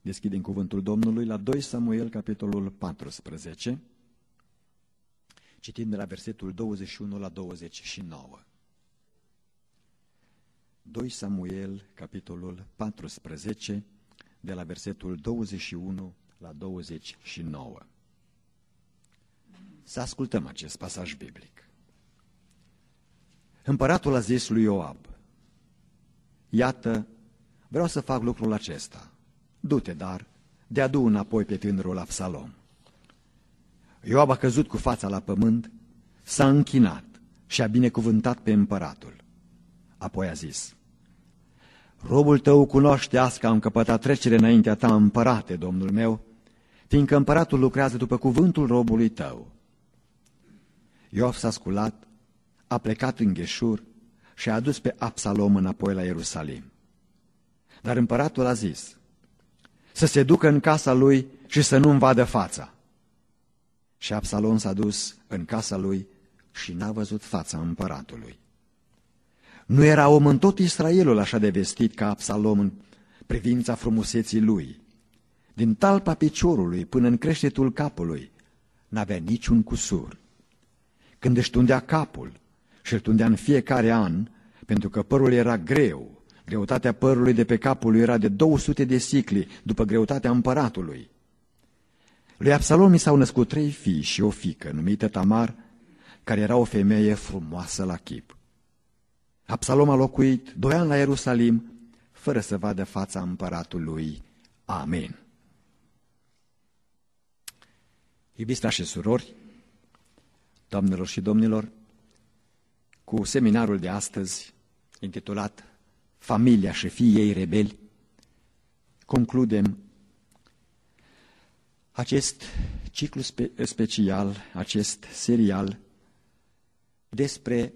Deschidem cuvântul Domnului la 2 Samuel, capitolul 14, citim de la versetul 21 la 29. 2 Samuel, capitolul 14, de la versetul 21 la 29. Să ascultăm acest pasaj biblic. Împăratul a zis lui Ioab: iată, vreau să fac lucrul acesta. Du-te, dar, de adu înapoi pe tânărul Absalom. Ioab a căzut cu fața la pământ, s-a închinat și a binecuvântat pe împăratul. Apoi a zis: robul tău cunoaște azi că am căpătat trecere înaintea ta, împărate, domnul meu, fiindcă împăratul lucrează după cuvântul robului tău. Ioab s-a sculat, a plecat în Gheșur și a adus pe Absalom înapoi la Ierusalim. Dar împăratul a zis: să se ducă în casa lui și să nu-mi vadă fața. Și Absalom s-a dus în casa lui și n-a văzut fața împăratului. Nu era om în tot Israelul așa de vestit ca Absalom în privința frumuseții lui. Din talpa piciorului până în creștetul capului n-avea niciun cusur. Când își tundea capul și îl tundea în fiecare an, pentru că părul era greu, greutatea părului de pe capul lui era de 200 de sicli, după greutatea împăratului. Lui Absalom i s-au născut 3 fii și o fiică, numită Tamar, care era o femeie frumoasă la chip. Absalom a locuit 2 ani la Ierusalim, fără să vadă fața împăratului. Amin. Iubiți frați și surori, doamnelor și domnilor, cu seminarul de astăzi, intitulat Familia și fiii ei rebeli, concludem acest ciclu special, acest serial, despre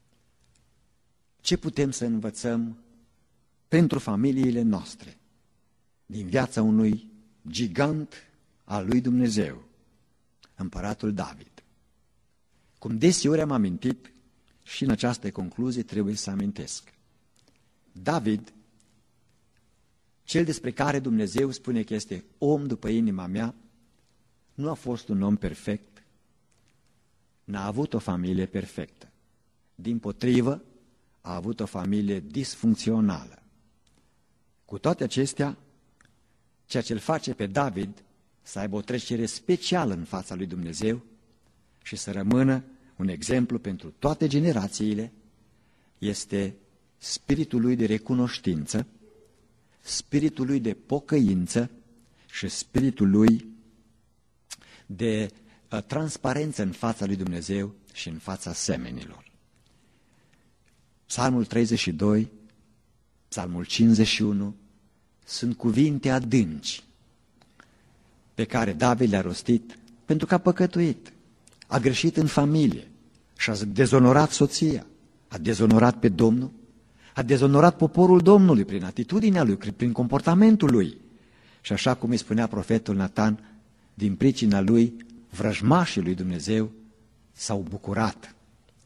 ce putem să învățăm pentru familiile noastre din viața unui gigant al lui Dumnezeu, împăratul David. Cum deseori am amintit, și în această concluzie trebuie să amintesc. David, cel despre care Dumnezeu spune că este om după inima mea, nu a fost un om perfect, n-a avut o familie perfectă. Dimpotrivă, a avut o familie disfuncțională. Cu toate acestea, ceea ce îl face pe David să aibă o trecere specială în fața lui Dumnezeu și să rămână un exemplu pentru toate generațiile, este spiritul lui de recunoștință, spiritul lui de pocăință și spiritul lui de transparență în fața lui Dumnezeu și în fața semenilor. Psalmul 32, Psalmul 51 sunt cuvinte adânci pe care David le-a rostit pentru că a păcătuit, a greșit în familie și a dezonorat soția, a dezonorat pe Domnul, a dezonorat poporul Domnului prin atitudinea lui, prin comportamentul lui. Și așa cum îi spunea profetul Natan, din pricina lui, vrăjmașii lui Dumnezeu s-au bucurat.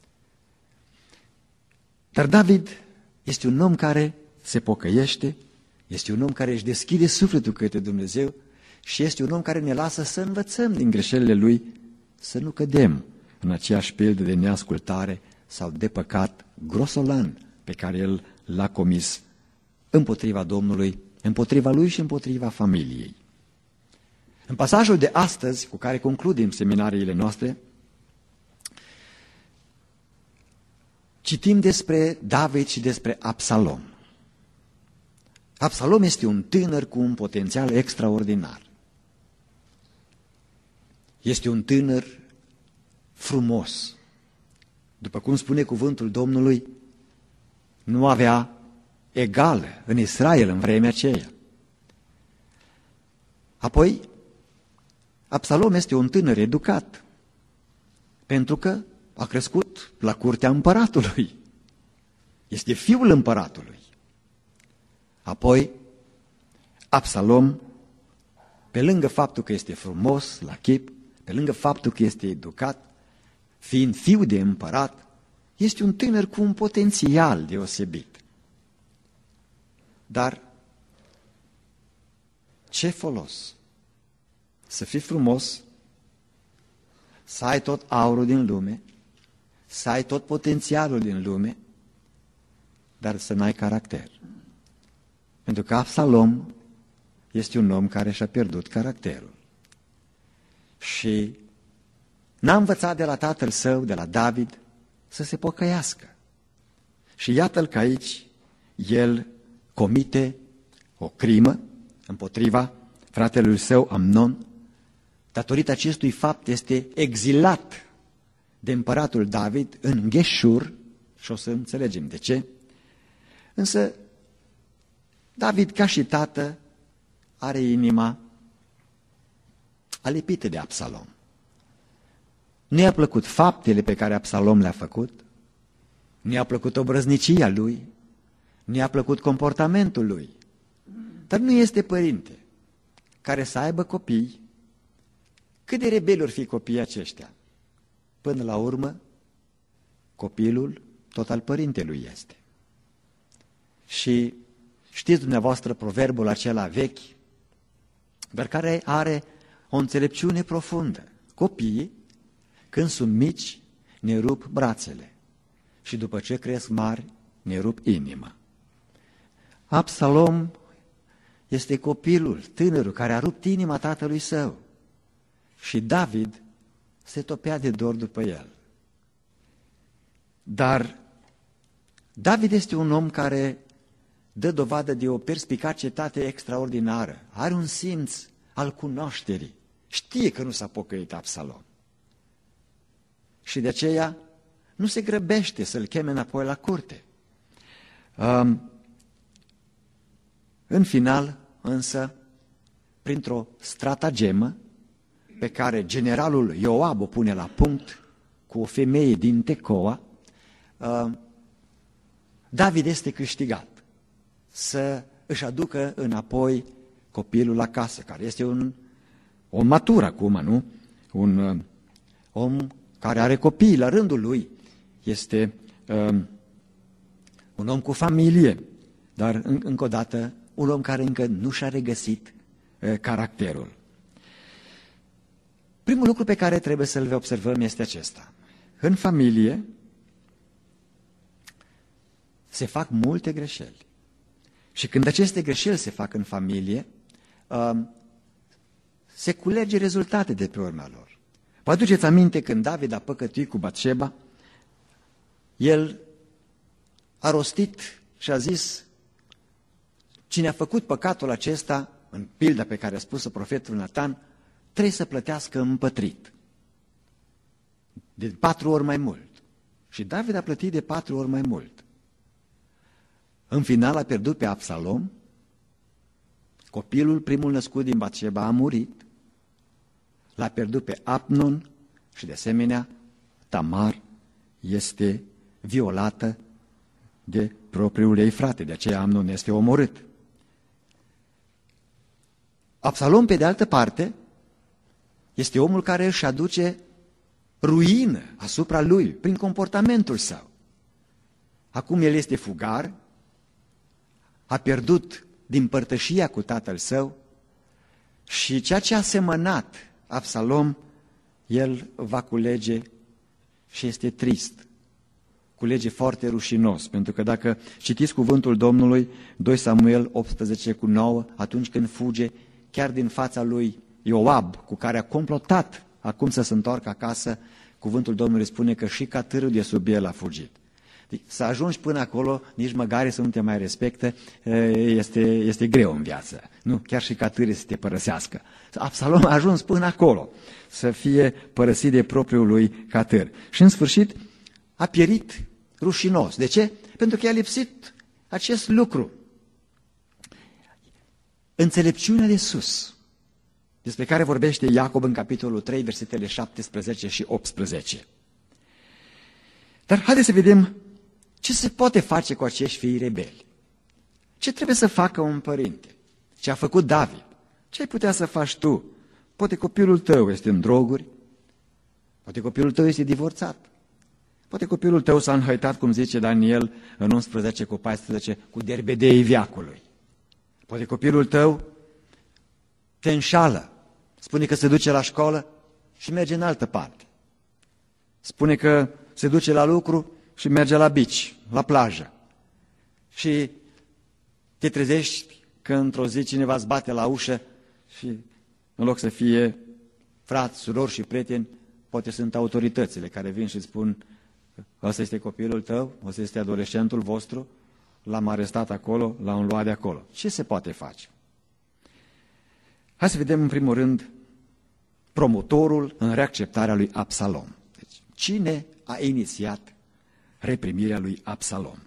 Dar David este un om care se pocăiește, este un om care își deschide sufletul către Dumnezeu și este un om care ne lasă să învățăm din greșelile lui, să nu cădem în aceeași pildă de neascultare sau de păcat grosolan pe care el l-a comis împotriva Domnului, împotriva lui și împotriva familiei. În pasajul de astăzi, cu care concludem seminariile noastre, citim despre David și despre Absalom. Absalom este un tânăr cu un potențial extraordinar. Este un tânăr frumos. După cum spune cuvântul Domnului, nu avea egal în Israel în vremea aceea. Apoi, Absalom este un tânăr educat, pentru că a crescut la curtea împăratului. Este fiul împăratului. Apoi, Absalom, pe lângă faptul că este frumos la chip, pe lângă faptul că este educat, fiind fiu de împărat, este un tânăr cu un potențial deosebit. Dar ce folos? Să fii frumos, să ai tot aurul din lume, să ai tot potențialul din lume, dar să n-ai caracter. Pentru că Absalom este un om care și-a pierdut caracterul. Și n-a învățat de la tatăl său, de la David, să se pocăiască. Și iată-l că aici el comite o crimă împotriva fratelui său Amnon. Datorită acestui fapt este exilat de împăratul David în Gheșur și o să înțelegem de ce. Însă David, ca și tată, are inima alipită de Absalom. Nu i-a plăcut faptele pe care Absalom le-a făcut, nu i-a plăcut obrăznicia lui, nu i-a plăcut comportamentul lui. Dar nu este părinte care să aibă copii. Cât de rebeli or fi copiii aceștia? Până la urmă, copilul tot al părintelui este. Și știți dumneavoastră proverbul acela vechi, dar care are o înțelepciune profundă. Copiii, când sunt mici, ne rup brațele și după ce cresc mari, ne rup inima. Absalom este copilul, tânărul, care a rupt inima tatălui său și David se topea de dor după el. Dar David este un om care dă dovadă de o perspicacitate extraordinară, are un simț al cunoașterii, știe că nu s-a pocăit Absalom. Și de aceea nu se grăbește să-l cheme înapoi la curte. În final, însă, printr-o stratagemă pe care generalul Ioab o pune la punct cu o femeie din Tecoa, David este câștigat să își aducă înapoi copilul acasă, care este un om matur acum, nu? Un om care are copii la rândul lui, este un om cu familie, dar încă o dată un om care încă nu și-a regăsit caracterul. Primul lucru pe care trebuie să-l observăm este acesta. În familie se fac multe greșeli. Și când aceste greșeli se fac în familie, se culege rezultate de pe urma lor. Vă aduceți aminte când David a păcătuit cu Batșeba? El a rostit și a zis: cine a făcut păcatul acesta, în pilda pe care a spus-o profetul Natan, trebuie să plătească împătrit. De 4 ori mai mult. Și David a plătit de 4 ori mai mult. În final a pierdut pe Absalom, copilul primul născut din Batșeba a murit, l-a pierdut pe Amnon și de asemenea Tamar este violată de propriul ei frate, de aceea Amnon este omorât. Absalom, pe de altă parte, este omul care își aduce ruină asupra lui prin comportamentul său. Acum el este fugar, a pierdut din părtășia cu tatăl său și ceea ce a semănat Absalom, el va culege și este trist. Culege foarte rușinos, pentru că dacă citiți cuvântul Domnului, 2 Samuel 18:9, atunci când fuge chiar din fața lui Ioab, cu care a complotat acum să se întoarcă acasă, cuvântul Domnului spune că și catârul de sub el a fugit. Să ajungi până acolo, nici măgare să nu te mai respectă, este greu în viață. Nu, chiar și catârii să te părăsească. Absalom a ajuns până acolo, să fie părăsit de propriul lui catâr. Și în sfârșit a pierit rușinos. De ce? Pentru că i-a lipsit acest lucru. Înțelepciunea de sus, despre care vorbește Iacob în capitolul 3, versetele 17 și 18. Dar haideți să vedem ce se poate face cu acești fii rebeli. Ce trebuie să facă un părinte? Ce a făcut David? Ce ai putea să faci tu? Poate copilul tău este în droguri, poate copilul tău este divorțat, poate copilul tău s-a înhăitat, cum zice Daniel în 11:14, cu derbedei veacului. Poate copilul tău te înșală. Spune că se duce la școală și merge în altă parte. Spune că se duce la lucru și merge la bici, la plajă. Și te trezești că într-o zi cineva îți bate la ușă și în loc să fie frați, surori și prieteni, poate sunt autoritățile care vin și spun: ăsta este copilul tău, ăsta este adolescentul vostru, l-am arestat acolo, l-am luat de acolo. Ce se poate face? Hai să vedem în primul rând promotorul în reacceptarea lui Absalom. Deci, cine a inițiat reprimirea lui Absalom?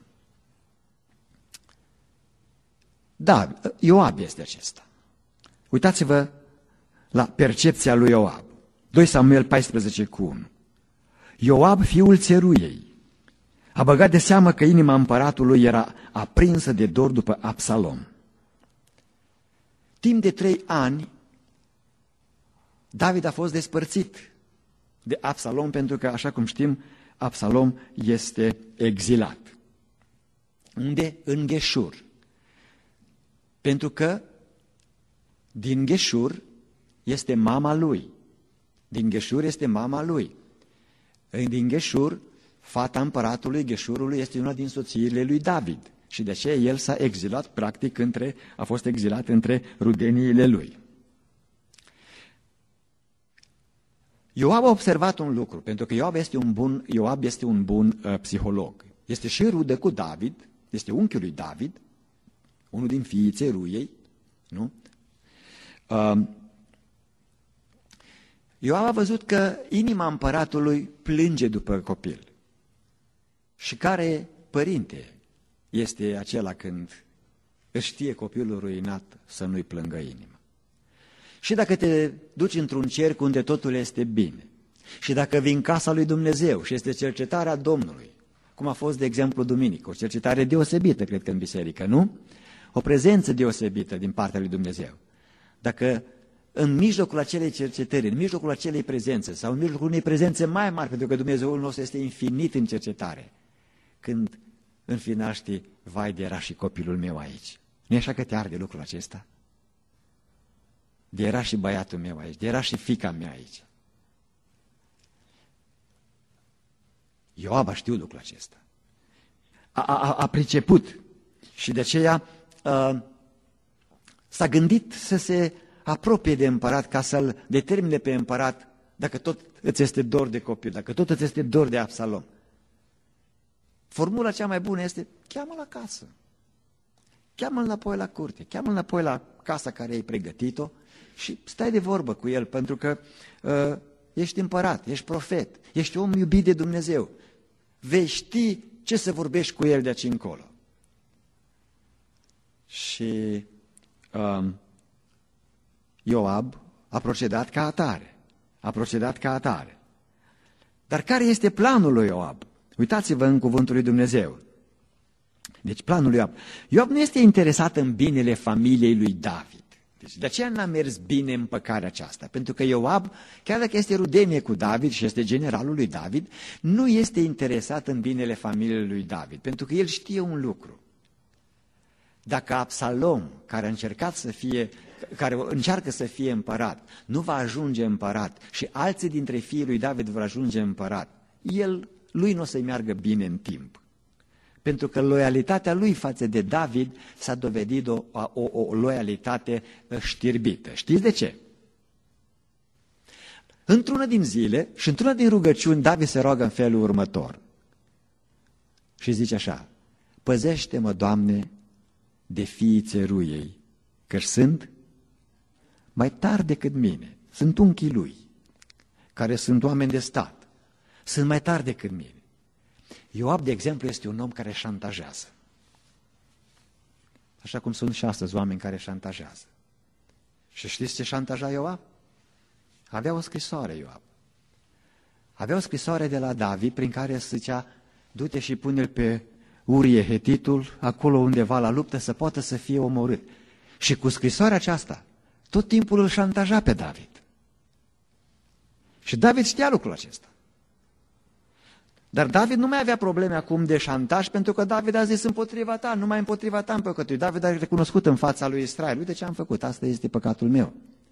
Da, Ioab este acesta. Uitați-vă la percepția lui Ioab. 2 Samuel 14:1. Ioab, fiul Țeruiei, a băgat de seamă că inima împăratului era aprinsă de dor după Absalom. Timp de 3 ani, David a fost despărțit de Absalom pentru că, așa cum știm, Absalom este exilat. Unde? În Gheșur. Pentru că din Gheșur este mama lui. Din Gheșur este mama lui. Din Gheșur, fata împăratului Gheșurului este una din soțiile lui David. Și de aceea el s-a exilat, practic, a fost exilat între rudeniile lui. Ioab a observat un lucru, pentru că Ioab este un bun psiholog. Este și rudă cu David, este unchiul lui David, unul din fiii Țeruiei, nu? Ioab a văzut că inima împăratului plânge după copil. Și care părinte este acela când își știe copilul ruinat să nu-i plângă inima? Și dacă te duci într-un cerc unde totul este bine, și dacă vii în casa lui Dumnezeu și este cercetarea Domnului, cum a fost, de exemplu, duminică, o cercetare deosebită, cred că în biserică, nu? O prezență deosebită din partea lui Dumnezeu. Dacă în mijlocul acelei cercetări, în mijlocul acelei prezențe sau în mijlocul unei prezențe mai mari, pentru că Dumnezeul nostru este infinit în cercetare, când în final știi, vai de era și copilul meu aici. Nu e așa că te arde lucrul acesta? De era și băiatul meu aici, de era și fiica mea aici. Ioab a știut lucrul acesta. A priceput și de aceea s-a gândit să se apropie de împărat ca să-l determine pe împărat dacă tot îți este dor de copil, dacă tot îți este dor de Absalom. Formula cea mai bună este: cheamă-l acasă, cheamă-l înapoi la curte, cheamă-l înapoi la casa care ai pregătit-o și stai de vorbă cu el, pentru că ești împărat, ești profet, ești om iubit de Dumnezeu. Vei ști ce să vorbești cu el de aici încolo. Și Ioab a procedat ca atare. Dar care este planul lui Ioab? Uitați-vă în cuvântul lui Dumnezeu. Deci planul lui Ioab. Ioab nu este interesat în binele familiei lui David. Deci de aceea n-a mers bine împăcarea aceasta. Pentru că Ioab, chiar dacă este rudenie cu David și este generalul lui David, nu este interesat în binele familiei lui David. Pentru că el știe un lucru. Dacă Absalom, care încearcă să fie împărat, nu va ajunge împărat și alții dintre fiii lui David vor ajunge împărat, lui nu o să-i meargă bine în timp. Pentru că loialitatea lui față de David s-a dovedit o loialitate știrbită. Știți de ce? Într-una din zile și într-una din rugăciuni, David se roagă în felul următor. Și zice așa: păzește-mă, Doamne, de fiii Țeruiei, că sunt mai tari decât mine. Sunt unchii lui, care sunt oameni de stat. Sunt mai tari decât mine. Ioab, de exemplu, este un om care șantajează. Așa cum sunt și astăzi oameni care șantajează. Și știți ce șantaja Ioab? Avea o scrisoare Ioab. Avea o scrisoare de la David prin care zicea: du-te și pune-l pe Urie Hetitul acolo undeva la luptă să poată să fie omorât. Și cu scrisoarea aceasta tot timpul îl șantaja pe David. Și David știa lucrul acesta. Dar David nu mai avea probleme acum de șantaj, pentru că David a zis: împotriva ta, numai împotriva ta am păcătuit. David a recunoscut în fața lui Israel: uite ce am făcut, asta este păcatul meu.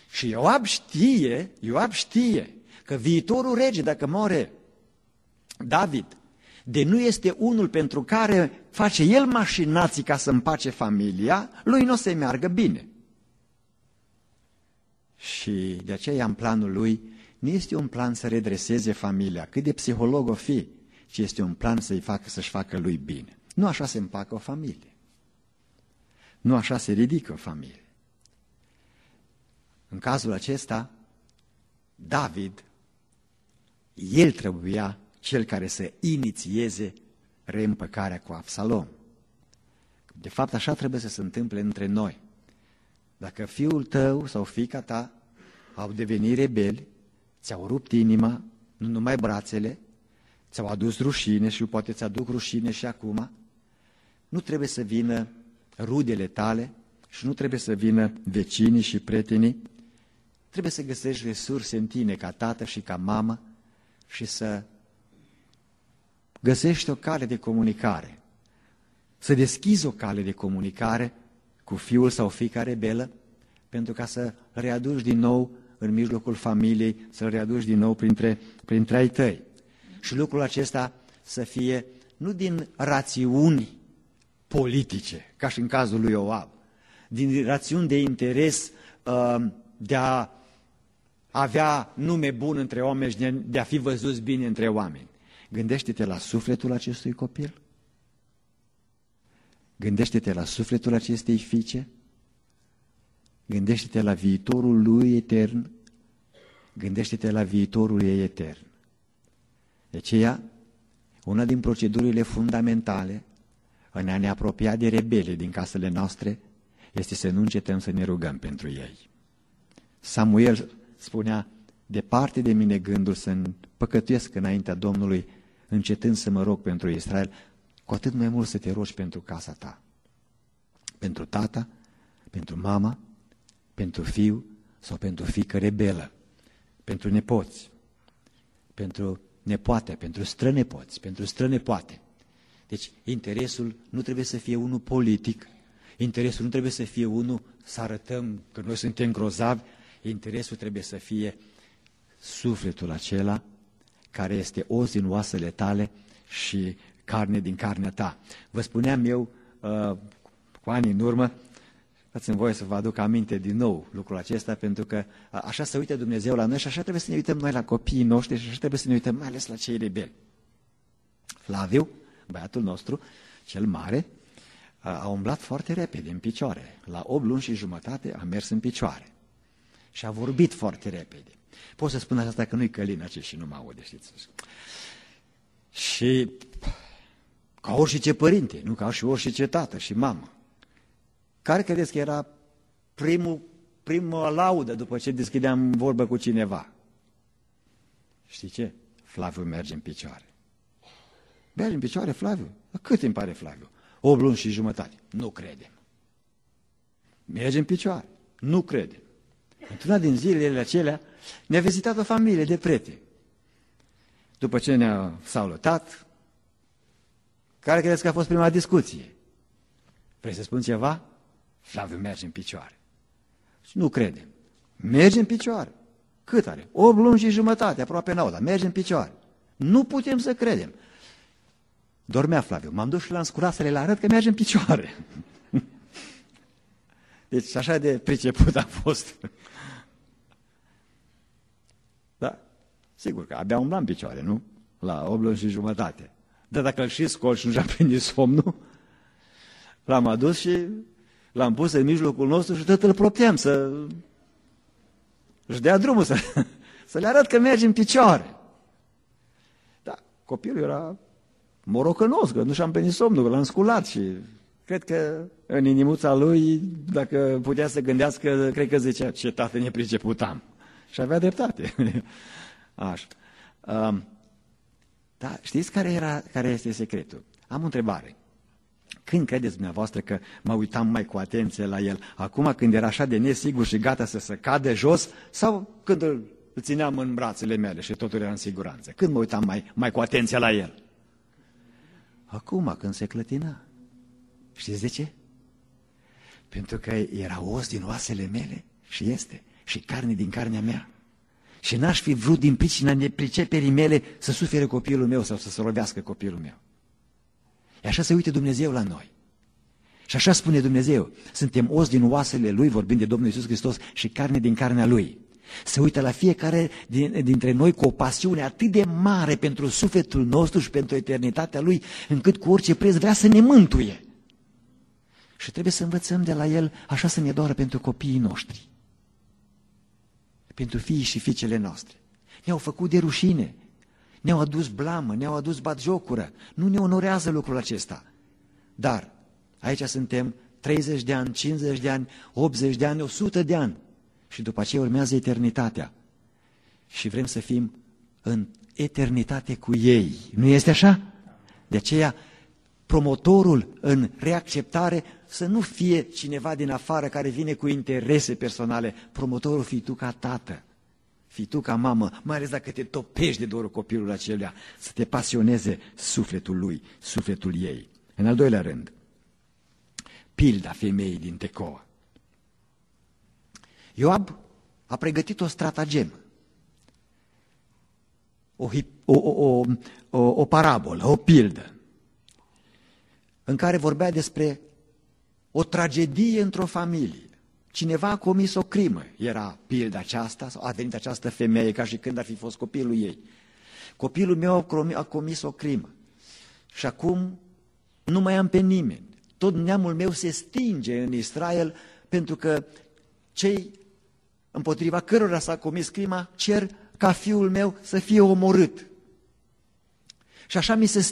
Și Ioab știe că viitorul rege, dacă moare David, de nu este unul pentru care face el mașinații ca să împace familia, lui nu o să-i meargă bine. Și de aceea în planul lui nu este un plan să redreseze familia, cât de psiholog o fi, ci este un plan să-și facă lui bine. Nu așa se împacă o familie. Nu așa se ridică o familie. În cazul acesta, David, el trebuia cel care să inițieze reîmpăcarea cu Absalom. De fapt, așa trebuie să se întâmple între noi. Dacă fiul tău sau fiica ta au devenit rebeli, ți-au rupt inima, nu numai brațele, ți-au adus rușine și poate ți-aduc rușine și acum, nu trebuie să vină rudele tale și nu trebuie să vină vecinii și prietenii, trebuie să găsești resurse în tine ca tată și ca mamă și să găsești o cale de comunicare, să deschizi o cale de comunicare cu fiul sau fiica rebelă, pentru ca să readuci din nou în mijlocul familiei, să-l readuci din nou printre ai tăi. Și lucrul acesta să fie nu din rațiuni politice, ca și în cazul lui Ioab, din rațiuni de interes de a avea nume bun între oameni și de a fi văzuți bine între oameni. Gândește-te la sufletul acestui copil. Gândește-te la sufletul acestei fiice. Gândește-te la viitorul lui etern. Gândește-te la viitorul ei etern. De aceea, una din procedurile fundamentale în a ne apropia de rebele din casele noastre este să nu încetăm să ne rugăm pentru ei. Samuel spunea, departe de mine gândul să păcătuiesc înaintea Domnului, încetând să mă rog pentru Israel, cu atât mai mult să te rogi pentru casa ta, pentru tata, pentru mama, pentru fiu sau pentru fiică rebelă, pentru nepoți, pentru nepoate, pentru strănepoți, pentru strănepoate. Deci interesul nu trebuie să fie unul politic, interesul nu trebuie să fie unul să arătăm că noi suntem grozavi, interesul trebuie să fie sufletul acela care este os din oasele tale și carne din carnea ta. Vă spuneam eu cu ani în urmă, dați-mi voie să vă aduc aminte din nou lucrul acesta, pentru că așa se uită Dumnezeu la noi și așa trebuie să ne uităm noi la copiii noștri și așa trebuie să ne uităm mai ales la cei rebeli. Flaviu, băiatul nostru, cel mare, a umblat foarte repede în picioare. La 8 luni și jumătate a mers în picioare. Și a vorbit foarte repede. Pot să spun asta că nu-i călin acest și nu mă aude, știți? Și ca orice părinte, nu ca și orice tată și mamă. Care credeți că era prima laudă după ce deschideam vorbă cu cineva? Știi ce? Flaviu merge în picioare. Merge în picioare, Flaviu? Cât timp are Flaviu? 8 luni și jumătate. Nu credem. Merge în picioare. Nu credem. Într-una din zilele acelea ne-a vizitat o familie de prieteni. După ce ne-a salutat, care credeți că a fost prima discuție? Vrei să spun ceva? Flaviu merge în picioare. Și nu credem. Merge în picioare. Cât are? 8 luni și jumătate, aproape 9, dar merge în picioare. Nu putem să credem. Dormea Flaviu. M-am dus și l-am sculat să le arăt că merge în picioare. Deci așa de priceput a fost. Da, sigur că abia umbla în picioare, nu? La 8 luni și jumătate. Dar dacă îl și scol și nu și-a prins somnul, l-am adus și l-am pus în mijlocul nostru și tot îl propteam să-și dea drumul, să le arăt că merge în picioare. Da, copilul era morocănos, că nu și-am prins somnul, că l-am sculat și cred că în inimuța lui, dacă putea să gândească, cred că zicea, ce tată nepriceput am. Și avea dreptate. Așa. Da, știți care este secretul? Am o întrebare. Când credeți dumneavoastră că mă uitam mai cu atenție la el? Acum când era așa de nesigur și gata să se cadă jos? Sau când îl țineam în brațele mele și totul era în siguranță? Când mă uitam mai cu atenție la el? Acum, când se clătina. Știți de ce? Pentru că era os din oasele mele și este. și carne din carnea mea. Și n-aș fi vrut din pricina nepriceperii mele să sufere copilul meu sau să se lovească copilul meu. E așa se uite Dumnezeu la noi. Și așa spune Dumnezeu, suntem os din oasele Lui, vorbind de Domnul Iisus Hristos, și carne din carnea Lui. Se uită la fiecare dintre noi cu o pasiune atât de mare pentru sufletul nostru și pentru eternitatea Lui, încât cu orice preț vrea să ne mântuie. Și trebuie să învățăm de la El așa să ne doară pentru copiii noștri, pentru fiii și fiicele noastre. Ne-au făcut de rușine, ne-au adus blamă, ne-au adus batjocură, nu ne onorează lucrul acesta. Dar aici suntem 30 de ani, 50 de ani, 80 de ani, 100 de ani și după aceea urmează eternitatea. Și vrem să fim în eternitate cu ei. Nu este așa? De aceea promotorul în reacceptare să nu fie cineva din afară care vine cu interese personale. Promotorul fii tu ca tată, fii tu ca mamă, mai ales dacă te topești de dorul copilului acelea, să te pasioneze sufletul lui, sufletul ei. În al doilea rând, pilda femeii din Tecoa. Ioab a pregătit o stratagemă, o parabolă, o pildă, în care vorbea despre o tragedie într-o familie. Cineva a comis o crimă, era pilda aceasta, sau a venit această femeie ca și când ar fi fost copilul ei. Copilul meu a comis o crimă și acum nu mai am pe nimeni. Tot neamul meu se stinge în Israel pentru că cei împotriva cărora s-a comis crima cer ca fiul meu să fie omorât. Și așa mi se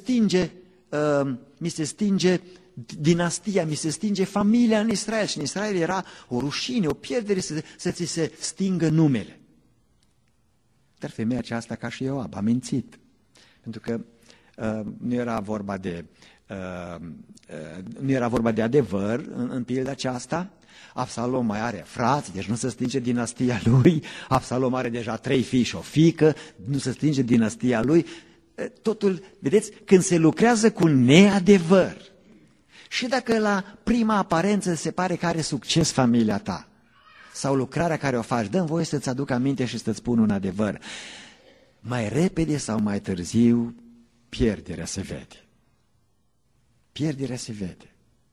stinge dinastia, mi se stinge familia în Israel. Și în Israel era o rușine, o pierdere să ți se stingă numele. Dar femeia aceasta, ca și Ioab, a mințit. Pentru că nu era vorba de adevăr în pilda aceasta. Absalom mai are frați, deci nu se stinge dinastia lui. Absalom are deja 3 fii și o fiică, nu se stinge dinastia lui. Totul, vedeți, când se lucrează cu neadevăr, și dacă la prima aparență se pare că are succes familia ta sau lucrarea care o faci, dă-mi voie să-ți aduc aminte și să-ți spun un adevăr. Mai repede sau mai târziu, pierderea se vede. Pierderea se vede.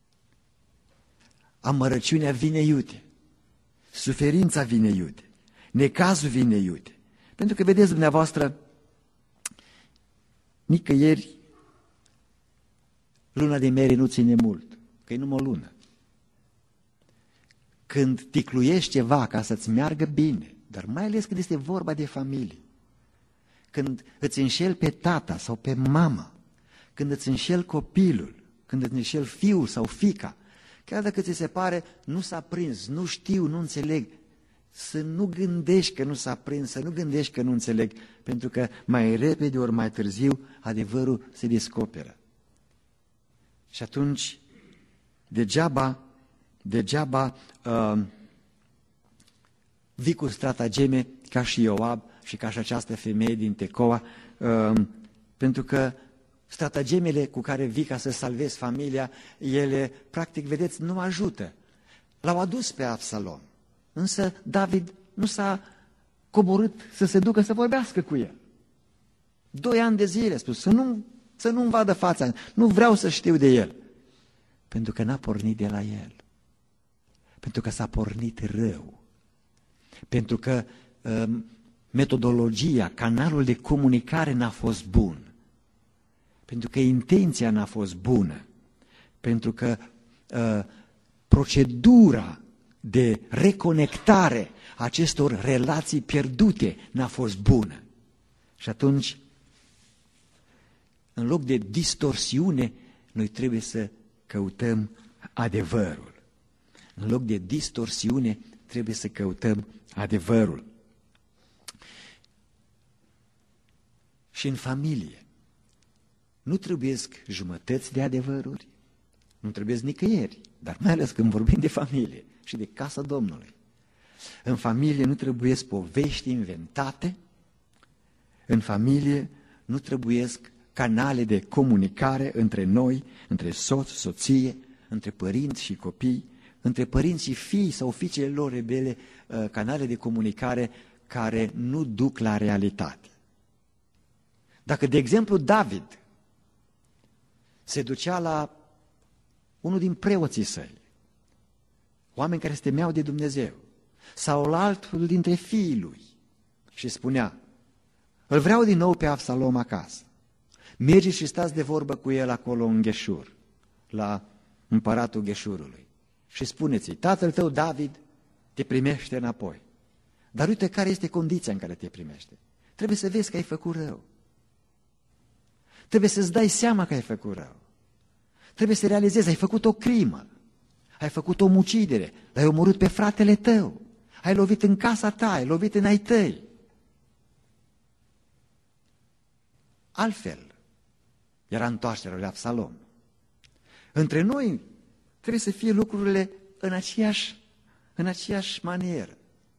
Amărăciunea vine iute. Suferința vine iute. Necazul vine iute. Pentru că, vedeți dumneavoastră, nicăieri luna de miere nu ține mult, că e numai o lună. Când ticluiești ceva ca să-ți meargă bine, dar mai ales când este vorba de familie, când îți înșeli pe tata sau pe mama, când îți înșeli copilul, când îți înșeli fiul sau fiica, chiar dacă ți se pare nu s-a prins, nu știu, nu înțeleg, să nu gândești că nu s-a prins, să nu gândești că nu înțeleg, pentru că mai repede ori mai târziu adevărul se descoperă. Și atunci, degeaba vii cu stratageme ca și Ioab și ca și această femeie din Tecoa, pentru că stratagemele cu care vii ca să salvezi familia, ele, practic, vedeți, nu ajută. L-au adus pe Absalom, însă David nu s-a coborât să se ducă să vorbească cu el. 2 ani de zile a spus, să nu-mi vadă fața, nu vreau să știu de el. Pentru că n-a pornit de la el. Pentru că s-a pornit rău. Pentru că metodologia, canalul de comunicare n-a fost bun. Pentru că intenția n-a fost bună. Pentru că procedura de reconectare a acestor relații pierdute n-a fost bună. Și atunci, în loc de distorsiune, noi trebuie să căutăm adevărul. În loc de distorsiune, trebuie să căutăm adevărul. Și în familie, nu trebuiesc jumătăți de adevăruri, nu trebuiesc nicăieri, dar mai ales când vorbim de familie și de casa Domnului. În familie nu trebuiesc povești inventate, în familie nu trebuiesc canale de comunicare între noi, între soț, soție, între părinți și copii. între părinți și fii sau fiicele lor rebele, canale de comunicare care nu duc la realitate. Dacă, de exemplu, David se ducea la unul din preoții săi, oameni care se temeau de Dumnezeu, sau la altul dintre fiii lui și spunea: îl vreau din nou pe Absalom acasă. Mergeți și stați de vorbă cu el acolo în Gheșur, la împăratul Gheșurului, și spuneți-i: tatăl tău David te primește înapoi. Dar uite care este condiția în care te primește. Trebuie să vezi că ai făcut rău. Trebuie să-ți dai seama că ai făcut rău. Trebuie să realizezi, ai făcut o crimă, ai făcut o mucidere, l-ai omorât pe fratele tău, ai lovit în casa ta, ai lovit în ai tăi. Altfel era întoarcerea lui Absalom. Între noi trebuie să fie lucrurile în aceeași manieră.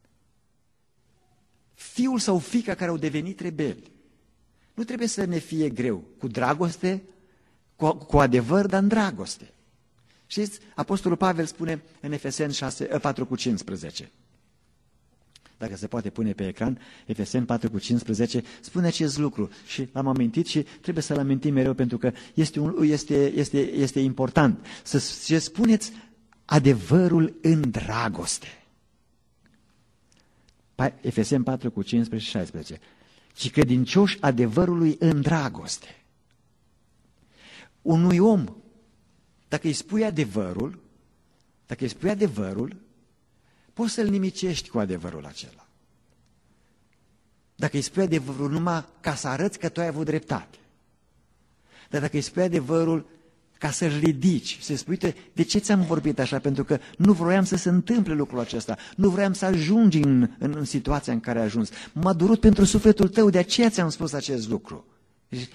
Fiul sau fiica care au devenit rebeli, nu trebuie să ne fie greu, cu dragoste, cu adevăr, dar în dragoste. Știți, Apostolul Pavel spune în Efeseni 4:15, dacă se poate pune pe ecran, Efeseni 4:15, spune acest lucru și l-am amintit și trebuie să-l amintim mereu pentru că este important. Să spuneți adevărul în dragoste. Efeseni 4:15-16. Și credincioși adevărului în dragoste. Unui om, dacă îi spui adevărul, poți să-l nimicești cu adevărul acela. Dacă îi spui adevărul numai ca să arăți că tu ai avut dreptate. Dar dacă îi spui adevărul ca să-l ridici, să spui: uite, de ce ți-am vorbit așa? Pentru că nu vroiam să se întâmple lucrul acesta, nu vroiam să ajungi în situația în care ai ajuns. M-a durut pentru sufletul tău, de aceea ți-am spus acest lucru. Deci,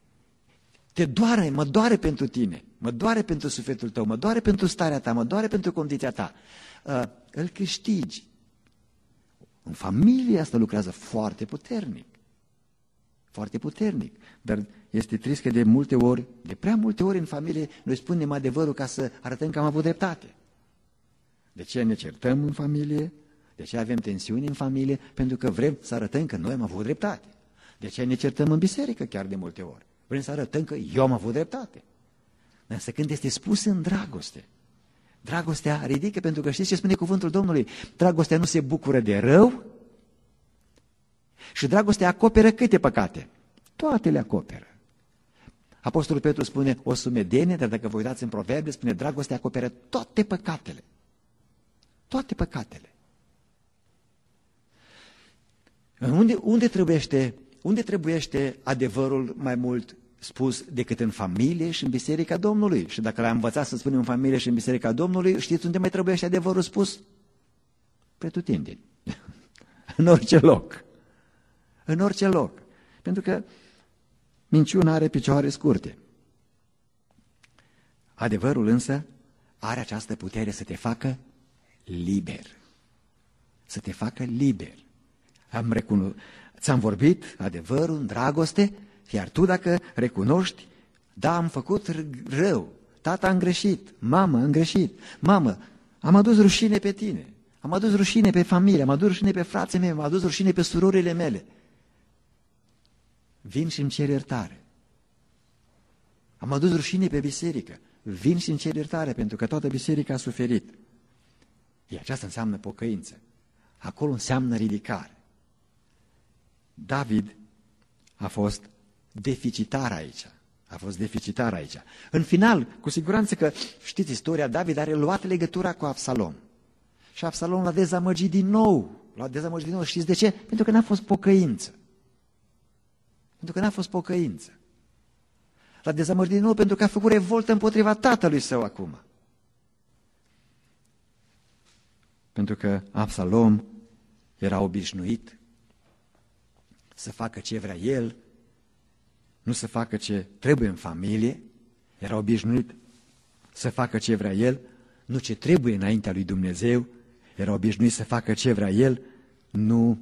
mă doare pentru tine, mă doare pentru sufletul tău, mă doare pentru starea ta, mă doare pentru condiția ta. Îl câștigi. În familie asta lucrează foarte puternic. Foarte puternic. Dar este trist că de prea multe ori în familie, noi spunem adevărul ca să arătăm că am avut dreptate. De ce ne certăm în familie? De ce avem tensiuni în familie? Pentru că vrem să arătăm că noi am avut dreptate. De ce ne certăm în biserică chiar de multe ori? Vrem să arătăm că eu am avut dreptate. Însă când este spus în dragoste, dragostea ridică, pentru că știți ce spune cuvântul Domnului? Dragostea nu se bucură de rău și dragostea acoperă câte păcate? Toate le acoperă. Apostolul Petru spune o sumedenie, dar dacă vă uitați în Proverbe, spune dragostea acoperă toate păcatele. Toate păcatele. Unde trebuiește adevărul mai mult spus decât în familie și în Biserica Domnului? Și dacă l-am învățat să spunem în familie și în Biserica Domnului, știți unde mai trebuiește adevărul spus? Pretutindeni. În orice loc. În orice loc. Pentru că minciuna are picioare scurte. Adevărul însă are această putere să te facă liber. Să te facă liber. Ți-am vorbit adevărul în dragoste, iar tu dacă recunoști: da, am făcut rău, tata am greșit, mama am greșit, mamă, am adus rușine pe tine, am adus rușine pe familie, am adus rușine pe frații mei, am adus rușine pe surorile mele. Vin și îmi cer iertare. Am adus rușine pe biserică. Vin și îmi cer iertare pentru că toată biserica a suferit. Aceasta înseamnă pocăință. Acolo înseamnă ridicare. David a fost deficitar aici. În final, cu siguranță că știți istoria, David a reluat legătura cu Absalom. Și Absalom l-a dezamăgit din nou. Știți de ce? Pentru că n-a fost pocăință. L-a dezamăgit din nou pentru că a făcut revoltă împotriva tatălui său acum. Pentru că Absalom era obișnuit să facă ce vrea el, nu să facă ce trebuie în familie. Era obișnuit să facă ce vrea el, nu ce trebuie înaintea lui Dumnezeu. Era obișnuit să facă ce vrea el, nu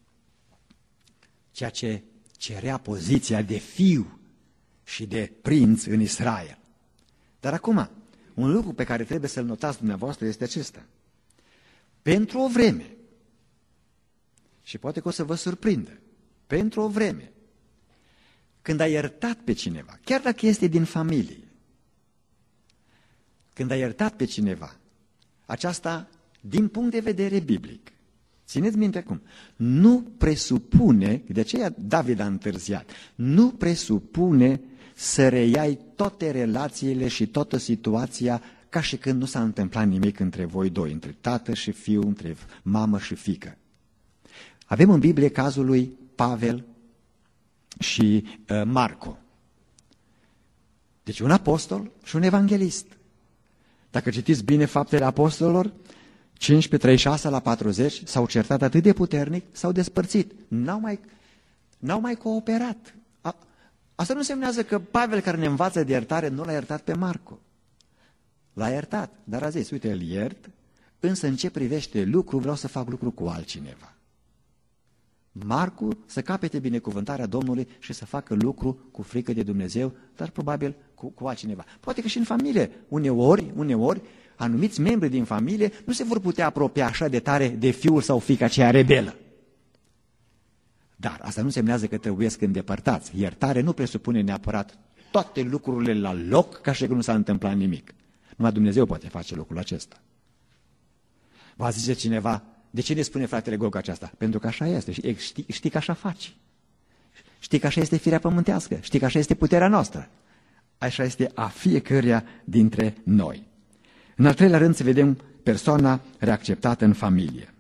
ceea ce cerea poziția de fiu și de prinț în Israel. Dar acum, un lucru pe care trebuie să-l notați dumneavoastră este acesta. Pentru o vreme, și poate că o să vă surprindă, pentru o vreme, când ai iertat pe cineva, chiar dacă este din familie, când ai iertat pe cineva, aceasta, din punct de vedere biblic, țineți minte acum, nu presupune, de aceea David a întârziat, nu presupune să reiai toate relațiile și toată situația ca și când nu s-a întâmplat nimic între voi doi, între tată și fiu, între mamă și fiică. Avem în Biblie cazul lui Pavel și Marco. Deci un apostol și un evanghelist. Dacă citiți bine Faptele Apostolilor, 15, 36 la 40, s-au certat atât de puternic, s-au despărțit. N-au mai cooperat. Asta nu însemnează că Pavel, care ne învață de iertare, nu l-a iertat pe Marco. L-a iertat, dar a zis, uite, îl iert, însă în ce privește lucru, vreau să fac lucru cu altcineva. Marcu să capete binecuvântarea Domnului și să facă lucru cu frică de Dumnezeu, dar probabil cu altcineva. Poate că și în familie, uneori, anumiți membri din familie nu se vor putea apropia așa de tare de fiul sau fiica aceea rebelă. Dar asta nu însemnează că trebuie să îndepărtați. Iertare nu presupune neapărat toate lucrurile la loc ca și că nu s-a întâmplat nimic. Numai Dumnezeu poate face lucrul acesta. Va zice cineva, de ce ne spune fratele Goga aceasta? Pentru că așa este. Știi că așa faci. Știi că așa este firea pământească. Știi că așa este puterea noastră. Așa este a fiecăruia dintre noi. În al treilea rând să vedem persoana reacceptată în familie.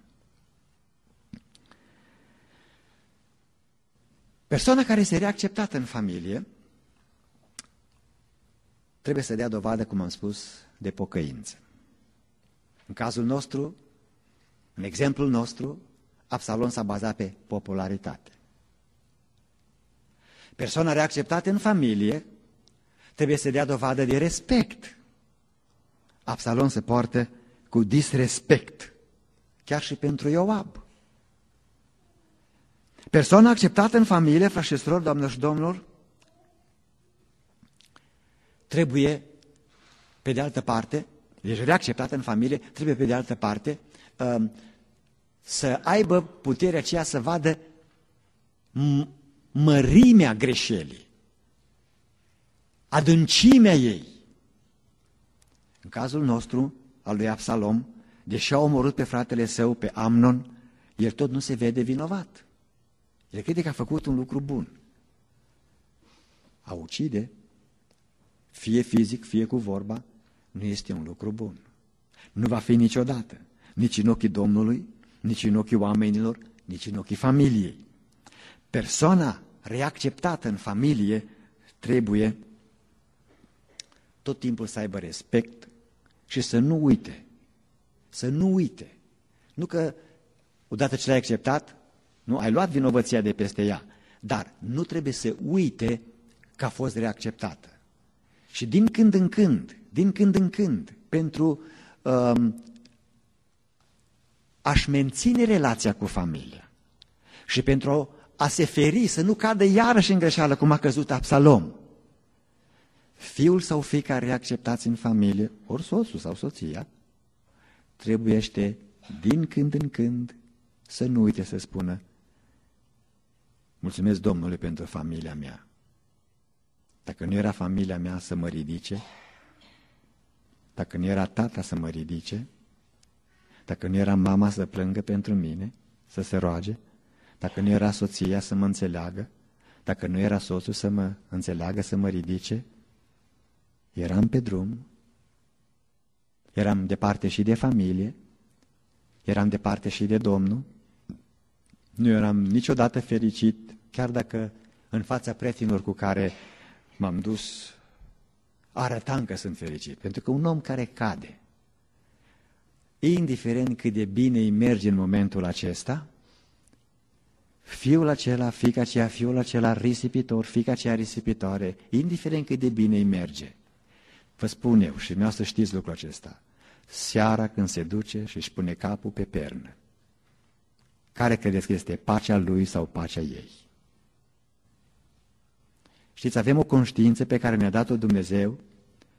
Persoana care este reacceptată în familie trebuie să dea dovadă, cum am spus, de pocăință. În cazul nostru, în exemplul nostru, Absalom s-a bazat pe popularitate. Persoana reacceptată în familie trebuie să dea dovadă de respect. Absalom se poartă cu disrespect, chiar și pentru Ioab. Persoana acceptată în familie, frați și surori, doamnelor și domnilor, trebuie, pe de altă parte, deci reacceptată în familie, trebuie pe de altă parte să aibă puterea aceea să vadă mărimea greșelii, adâncimea ei. În cazul nostru, al lui Absalom, deși a omorât pe fratele său, pe Amnon, el tot nu se vede vinovat. El crede că a făcut un lucru bun. A ucide, fie fizic, fie cu vorba, nu este un lucru bun. Nu va fi niciodată, nici în ochii Domnului, nici în ochii oamenilor, nici în ochii familiei. Persoana reacceptată în familie trebuie tot timpul să aibă respect și să nu uite. Să nu uite. Nu că odată ce l-ai acceptat, nu, ai luat vinovăția de peste ea, dar nu trebuie să uite că a fost reacceptată. Și din când în când, pentru a-și menține relația cu familia și pentru a se feri, să nu cadă iarăși în greșeală cum a căzut Absalom, fiul sau fiica reacceptați în familie, ori soțul sau soția, trebuiește din când în când să nu uite să spună: mulțumesc Domnului pentru familia mea. Dacă nu era familia mea să mă ridice, dacă nu era tata să mă ridice, dacă nu era mama să plângă pentru mine, să se roage, dacă nu era soția să mă înțeleagă, dacă nu era soțul să mă înțeleagă, să mă ridice, eram pe drum, eram departe și de familie, eram departe și de Domnul, nu eram niciodată fericit, chiar dacă în fața prietenilor cu care m-am dus arătam că sunt fericit. Pentru că un om care cade, indiferent cât de bine îi merge în momentul acesta, fiul acela, fiica aceea, fiul acela risipitor, fiica aceea risipitoare, indiferent cât de bine îi merge, vă spun eu, și vreau să știți lucrul acesta, seara când se duce și își pune capul pe pernă, care credeți că este pacea lui sau pacea ei? Știți, avem o conștiință pe care ne-a dat-o Dumnezeu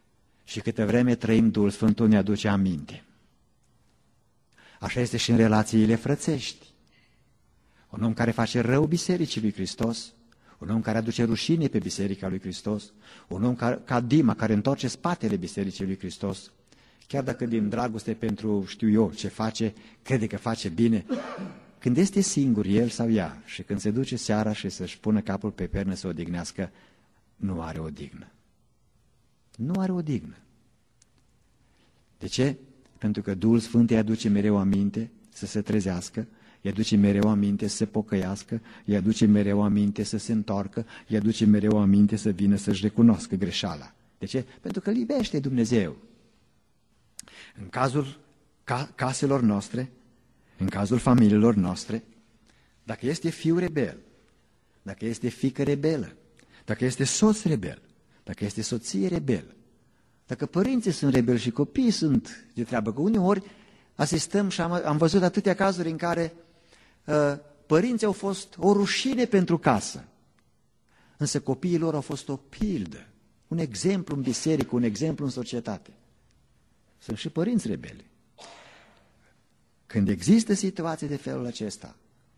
Și câtă vreme trăim, Duhul Sfântul ne aduce aminte. Așa este și în relațiile frățești. Un om care face rău bisericii lui Hristos, un om care aduce rușine pe biserica lui Hristos, un om ca Dima, care întoarce spatele bisericii lui Hristos, chiar dacă din dragoste pentru știu eu ce face, crede că face bine, când este singur el sau ea și când se duce seara și să-și pună capul pe pernă să se odihnească, nu are odihnă. Nu are odihnă. De ce? Pentru că Duhul Sfânt îi aduce mereu aminte să se trezească, îi aduce mereu aminte să se pocăiască, îi aduce mereu aminte să se întoarcă, îi aduce mereu aminte să vină să-și recunoască greșeala. De ce? Pentru că îl iubește Dumnezeu. În cazul caselor noastre, în cazul familiilor noastre, dacă este fiu rebel, dacă este fiică rebelă, dacă este soț rebel, dacă este soție rebel, dacă părinții sunt rebeli și copiii sunt de treabă, că uneori asistăm și am văzut atâtea cazuri în care părinții au fost o rușine pentru casă, însă copiii lor au fost o pildă, un exemplu în biserică, un exemplu în societate. Sunt și părinți rebeli. Când există situații de felul acesta,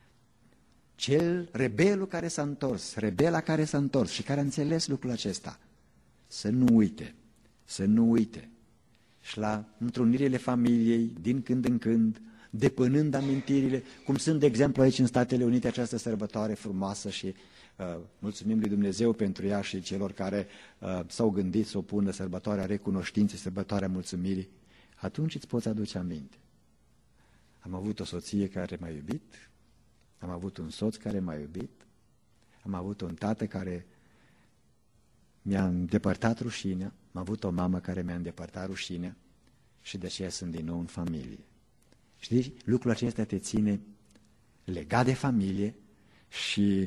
rebelul care s-a întors, rebela care s-a întors și care a înțeles lucrul acesta, să nu uite. Și la întrunirile familiei, din când în când, depănând amintirile, cum sunt, de exemplu, aici în Statele Unite, această sărbătoare frumoasă și mulțumim lui Dumnezeu pentru ea și celor care s-au gândit să o pună sărbătoarea recunoștinței, sărbătoarea mulțumirii, atunci îți poți aduce aminte. Am avut o soție care m-a iubit, am avut un soț care m-a iubit, am avut un tată care mi-a îndepărtat rușinea, am avut o mamă care mi-a îndepărtat rușinea și de aceea sunt din nou în familie. Știi, lucrul acesta te ține legat de familie și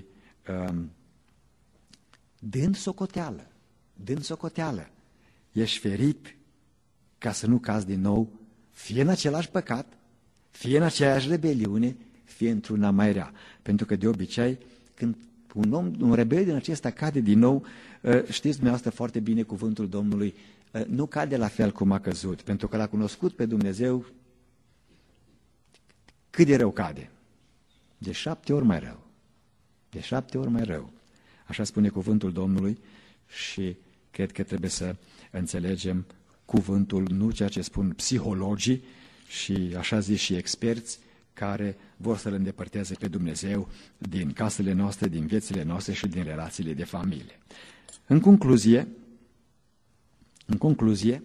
dând socoteală, ești ferit ca să nu cazi din nou fie în același păcat, fie în aceeași rebeliune, fie într-una mai rea. Pentru că de obicei, când un rebel din acesta cade din nou, știți dumneavoastră foarte bine cuvântul Domnului, nu cade la fel cum a căzut, pentru că l-a cunoscut pe Dumnezeu, cât de rău cade? De 7 ori mai rău. De 7 ori mai rău. Așa spune cuvântul Domnului și cred că trebuie să înțelegem cuvântul, nu ceea ce spun psihologii și așa zis și experți care vor să-L îndepărteze pe Dumnezeu din casele noastre, din viețile noastre și din relațiile de familie. În concluzie,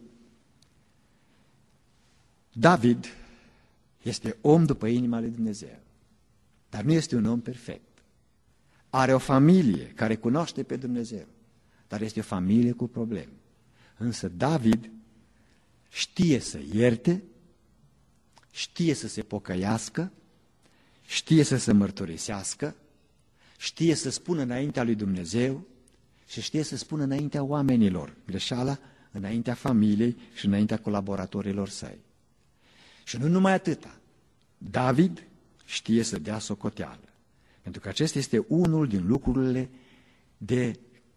David este om după inima lui Dumnezeu, dar nu este un om perfect. Are o familie care cunoaște pe Dumnezeu, dar este o familie cu probleme. Însă David știe să ierte, știe să se pocăiască, știe să se mărturisească, știe să spună înaintea lui Dumnezeu și știe să spună înaintea oamenilor greșeala, înaintea familiei și înaintea colaboratorilor săi. Și nu numai atâta, David știe să dea socoteală, pentru că acesta este unul din lucrurile de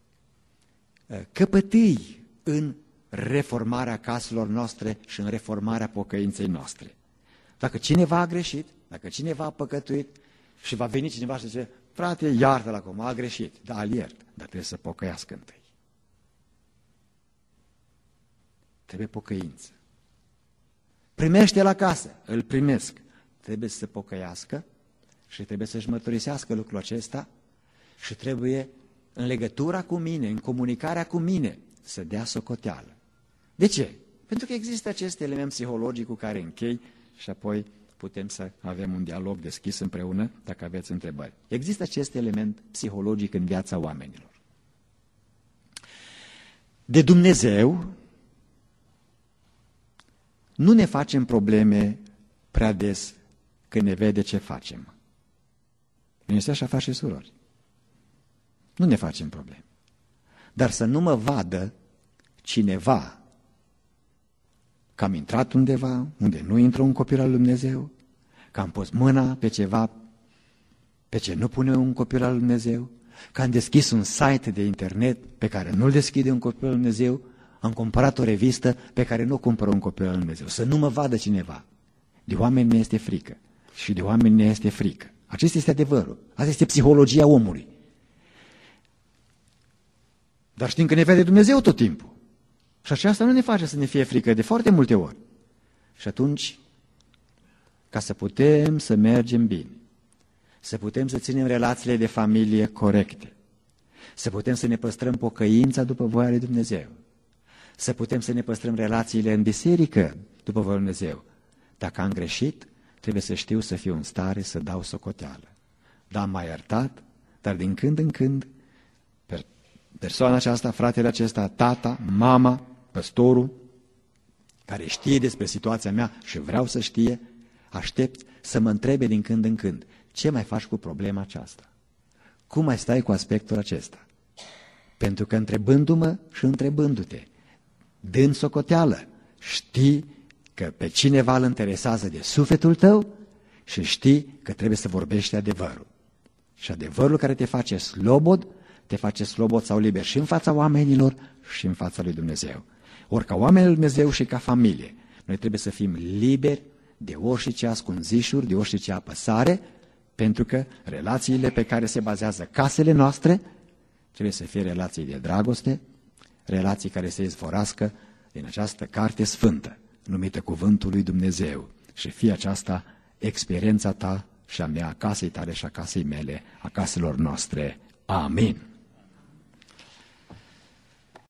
căpătâi în reformarea caselor noastre și în reformarea pocăinței noastre. Dacă cineva a greșit, dacă cineva a păcătuit și va veni cineva și zice, frate, iartă-l acum, a greșit. Da, îl iert, dar trebuie să pocăiască întâi. Trebuie pocăință. Primește-l acasă, îl primesc. Trebuie să se pocăiască și trebuie să-și mărturisească lucrul acesta și trebuie în legătura cu mine, în comunicarea cu mine, să dea socoteală. De ce? Pentru că există acest element psihologic cu care închei și apoi putem să avem un dialog deschis împreună, dacă aveți întrebări. Există acest element psihologic în viața oamenilor. De Dumnezeu nu ne facem probleme prea des când ne vede ce facem. Nu este așa, frați și surori? Nu ne facem probleme. Dar să nu mă vadă cineva că am intrat undeva unde nu intră un copil al lui Dumnezeu, că am pus mâna pe ceva pe ce nu pune un copil al lui Dumnezeu, că am deschis un site de internet pe care nu-l deschide un copil al lui Dumnezeu, am cumpărat o revistă pe care nu o cumpără un copil al lui Dumnezeu. Să nu mă vadă cineva. De oameni ne este frică. Și de oameni ne este frică. Acesta este adevărul. Asta este psihologia omului. Dar știm că ne vede Dumnezeu tot timpul. Și aceasta nu ne face să ne fie frică de foarte multe ori. Și atunci, ca să putem să mergem bine, să putem să ținem relațiile de familie corecte, să putem să ne păstrăm pocăința după voia lui Dumnezeu, să putem să ne păstrăm relațiile în biserică după voia lui Dumnezeu. Dacă am greșit, trebuie să știu să fiu în stare să dau socoteală. Da, m-a iertat, dar din când în când persoana aceasta, fratele acesta, tata, mama, păstorul, care știe despre situația mea și vreau să știe, aștept să mă întrebe din când în când, ce mai faci cu problema aceasta? Cum mai stai cu aspectul acesta? Pentru că întrebându-mă și întrebându-te, dând socoteală, știi că pe cineva îl interesează de sufletul tău și știi că trebuie să vorbești adevărul. Și adevărul care te face slobod sau liber și în fața oamenilor și în fața lui Dumnezeu. Ori ca oameni lui Dumnezeu și ca familie, noi trebuie să fim liberi de orice ascunzișuri, de orice apăsare, pentru că relațiile pe care se bazează casele noastre trebuie să fie relații de dragoste, relații care se izvorască din această carte sfântă, numită Cuvântul lui Dumnezeu. Și fie aceasta experiența ta și a mea, a casei tale și a casei mele, a caselor noastre. Amin.